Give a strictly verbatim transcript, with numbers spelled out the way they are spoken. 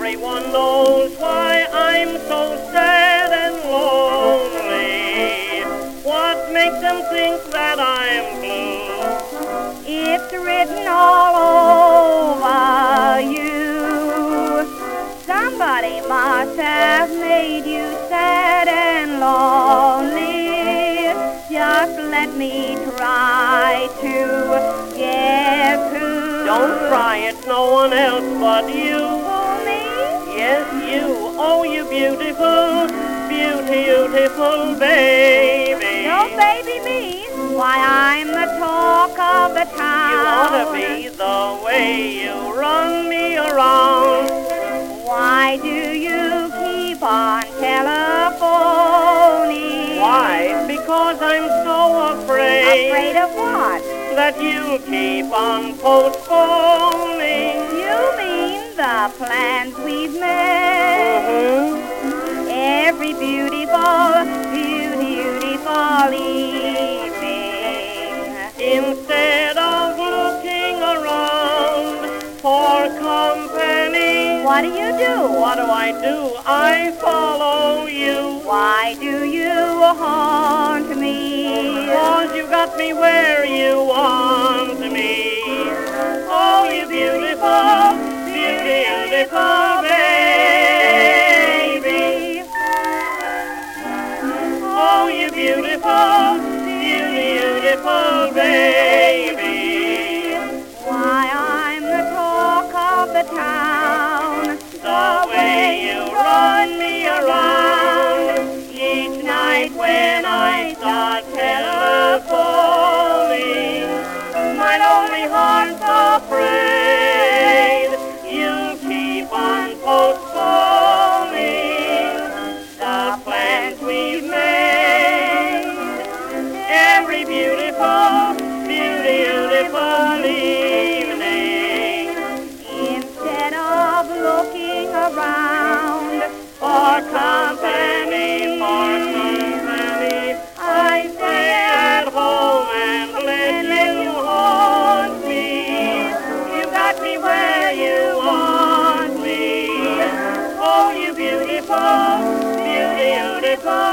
Everyone knows why I'm so sad and lonely. What makes them think that I'm blue? It's written all over you. Somebody must have made you sad and lonely. Just let me try to guess who. Don't try, it's no one else but you. Who, me? Yes, you. Oh, you beautiful, beautiful baby. Don't baby me. Why, I'm the talk of the town. You ought to be the way you run me around. Why do you keep on telephoning? Why? Because I'm so afraid. Afraid of what? That you keep on postponing. You mean the plans we've made? Mm-hmm. Every beautiful, beautiful evening. Instead of looking around for company, What do you do? what do I do? I follow you. Why do you haunt me? Cause you got me where you want me. Oh, you beautiful, beautiful baby. Oh, you beautiful, beautiful baby. Why, I'm the talk of the town. The way you run me around each night when I start telephoning. My lonely heart's afraid you keep on postponing the plans we've made. Every beautiful, beautiful evening. Instead of looking around For company, for company, I stay at home and let you haunt me. You got me where you want me. Oh, you beautiful, beautiful